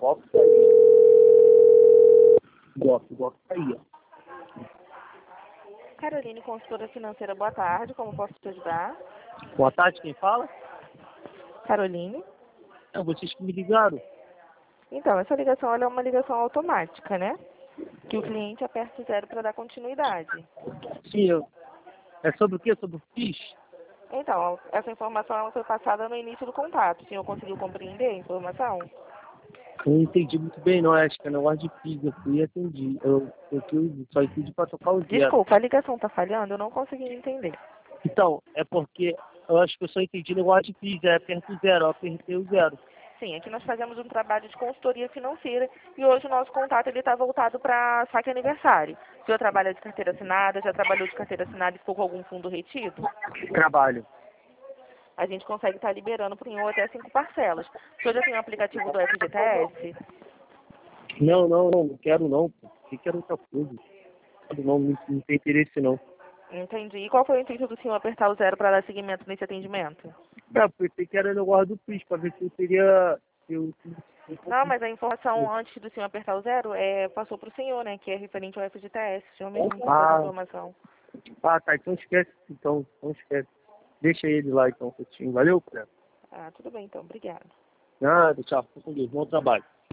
golpe tá aí. Golpe tá aí, ó. Caroline, consultora financeira, boa tarde. Como posso te ajudar? Boa tarde, quem fala? Caroline? É vocês que me ligaram. Então, essa ligação ela é uma ligação automática, né? Que o cliente aperta o 0 para dar continuidade. Sim, é sobre o quê? Sobre o FIS? Então, essa informação ela foi passada no início do contato. O senhor conseguiu compreender a informação? Eu não entendi muito bem, não. Acho que é negócio de FIS. Eu fui e atendi. Eu só entendi para tocar o 0. Desculpa, a ligação está falhando, eu não consegui entender. Então, é porque eu acho que eu só entendi negócio de FIS. Aperta o 0, eu apertei o 0. Sim, aqui nós fazemos um trabalho de consultoria financeira e hoje o nosso contato está voltado para saque aniversário. O senhor trabalha de carteira assinada, já trabalhou de carteira assinada e ficou com algum fundo retido? Trabalho. A gente consegue estar liberando por em ou até 5 parcelas. O senhor já tem o aplicativo do FGTS? Não quero não. Eu quero outra coisa. Não tem interesse não. Entendi. E qual foi o intuito do senhor apertar o 0 para dar seguimento nesse atendimento? Eu pensei que era negócio do FIS, para ver se eu teria... Não, mas a informação antes do senhor apertar o 0 passou para o senhor, né? Que é referente ao FGTS. O senhor mesmo passou essa informação. Tá. Então esquece. Então esquece. Deixa ele lá, então, Coutinho. Valeu, cara. Ah, tudo bem, então. Obrigada. Nada, tchau. Fica com Deus. Bom trabalho.